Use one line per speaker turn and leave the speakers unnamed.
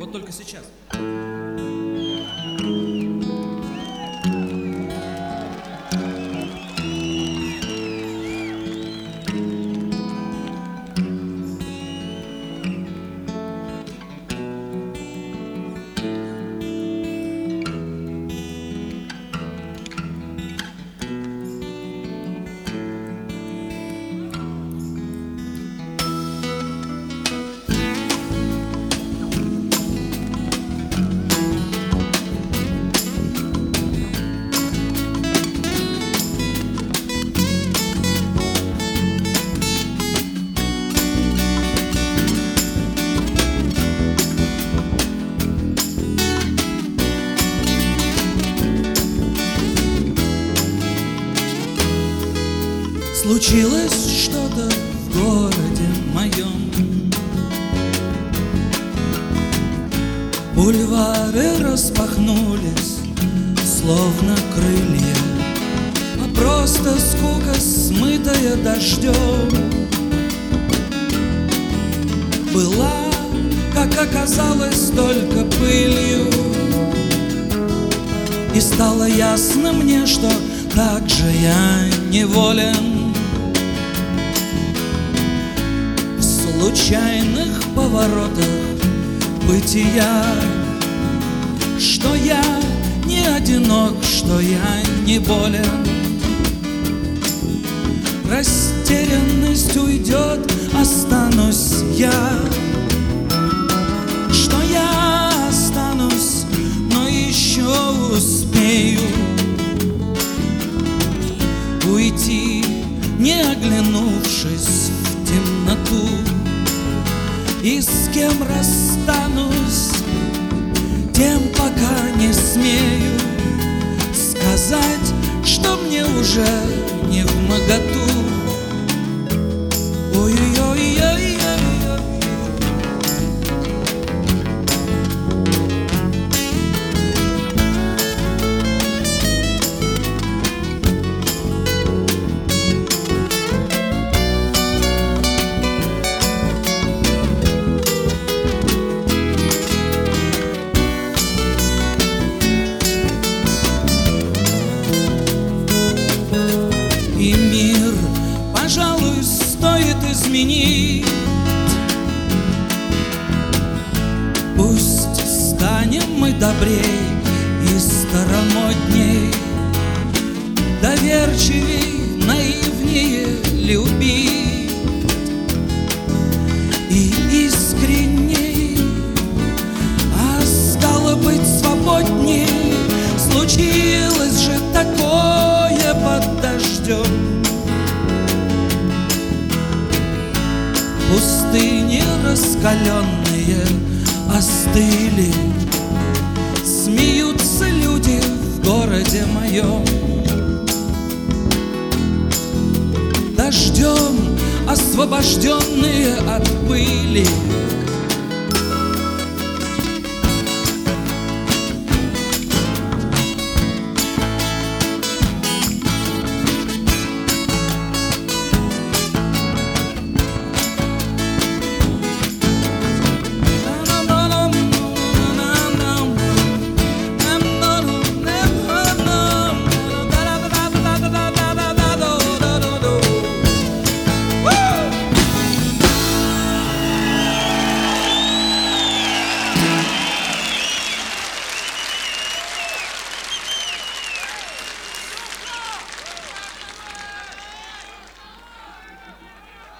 вот только сейчас.
Случилось что-то в городе моем. Бульвары распахнулись, словно крылья, а просто скука, смытая дождем. Была, как оказалось, только пылью, и стало ясно мне, что так же я неволен в случайных поворотах бытия, что я не одинок, что я не болен. Растерянность уйдет, останусь я, что я останусь, но еще успею уйти, не оглянувшись в темноту. И с кем расстанусь, тем пока не смею сказать, что мне уже не вмоготу. Ой-ой-ой-ой-ой. И мир, пожалуй, стоит изменить. Пусть станем мы добрей и старомодней, доверчивей, наивнее любить и искренней, а стало быть свободней. Случилось же такое под дождем. Пустыни раскаленные остыли, смеются люди в городе моем. Дождем освобожденные